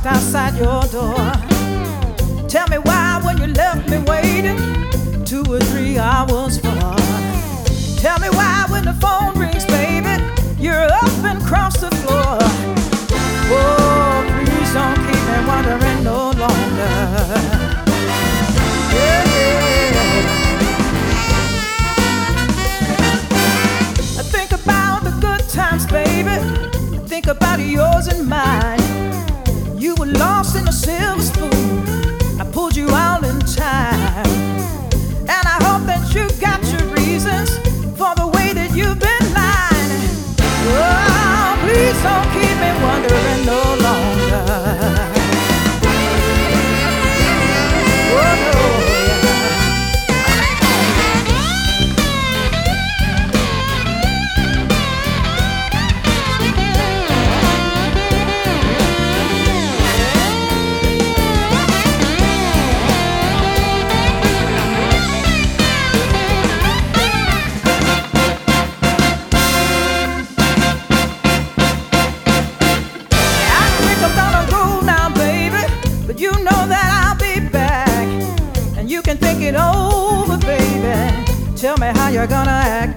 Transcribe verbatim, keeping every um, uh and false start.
knocked outside your door. Tell me why when you left me waiting two or three hours for. Tell me why when the phone rings, baby, you're up and across the floor. Oh, please don't keep me wondering no longer. Yeah, yeah. I think about the good times, baby. I think about yours and mine. You were lost in a silver spoon. I pulled you out in time. And I hope that you got your reasons for the way that you've been lying. Oh, please don't keep me wondering no longer. Oh, no. You know that I'll be back, and you can think it over, baby. Tell me how you're gonna act